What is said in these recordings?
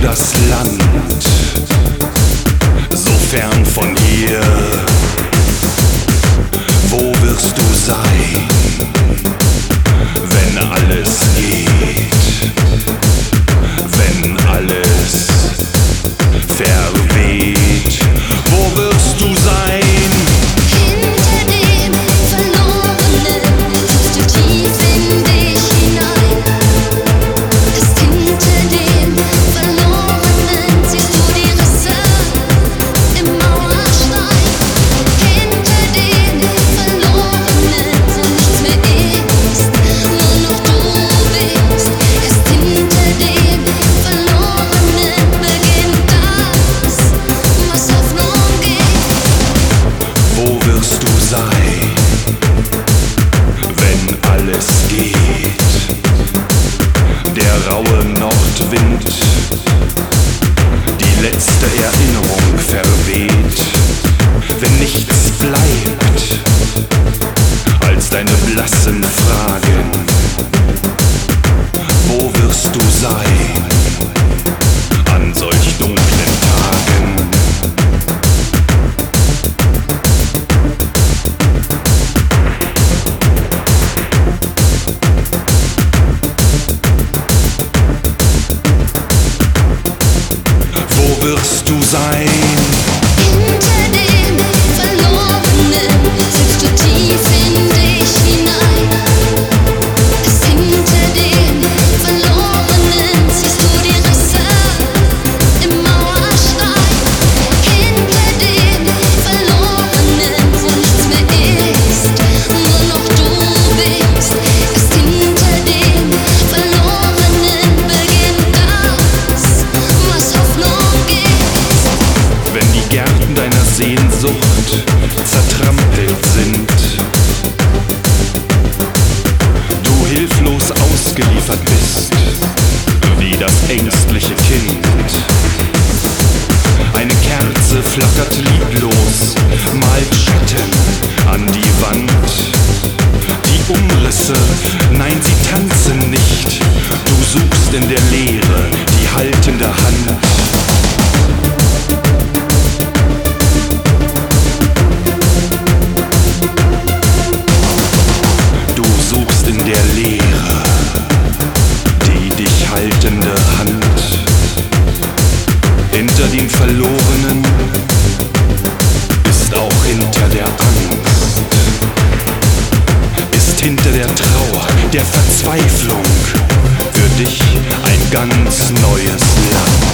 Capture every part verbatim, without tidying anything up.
das Land, so fern von hier. Wo wirst du sein, wenn alles geht, wenn alles verweht? Wo wirst du sein? Hinter dem Verlorenen siehst du tief in dich hinein. Erst hinter dem Verlorenen siehst du die Risse im Mauerstein. Hinter dem Verlorenen, wo nichts mehr ist, nur noch du bist. Erst hinter dem Verlorenen beginnt das, was Hoffnung gibt. Wo wirst du sein, wenn alles geht? Der raue Nordwind, die letzte Erinnerung verweht, wenn nichts bleibt als deine blassen Fragen. Wo wirst du sein an solch dunklen Tagen? Wo wirst du sein? Hinter dem Verlorenen siehst du tief in dich hinein. Erst hinter dem Verlorenen siehst du die Risse im Mauerstein. Hinter dem Verlorenen, wo nichts mehr ist, nur noch du bist. Erst hinter dem Verlorenen beginnt das, was Hoffnung gibt. Wenn die Gärten deiner Sehnsucht zertrampelt sind, du hilflos ausgeliefert bist, wie das ängstliche Kind. Eine Kerze flackert lieblos, malt Schatten an die Wand. Die Umrisse, nein, sie tanzen nicht. Du suchst in der Leere die haltende Hand. Du suchst in der Leere die dich haltende Hand. Hinter dem Verlorenen ist auch hinter der Angst, ist hinter der Trauer, der Verzweiflung für dich ein ganz neues Land.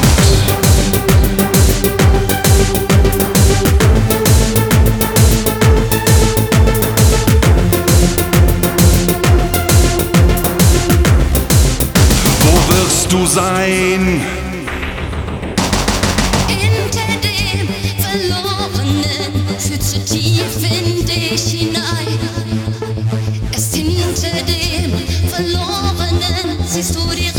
Wo wirst du sein? Hinter dem Verlorenen führst du tief in dich hinein. Erst hinter dem Verlorenen siehst du die